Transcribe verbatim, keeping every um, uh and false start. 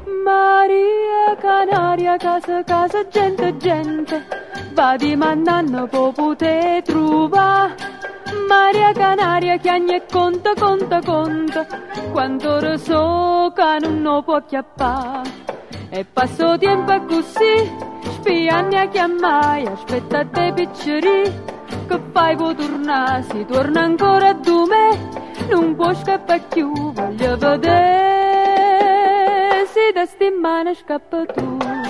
Maria Canaria, casa, casa, gente, gente, va dimandando po' poter trovare. Maria Canaria chiagna e conta, conta, conta, quanto ore so che non lo può chiappare. E passo tempo così, spianni a chiamare, aspetta te picceri, che fai può tornare, si torna ancora a me, non può scappare più, voglio vedere, se da stimane scappa tu.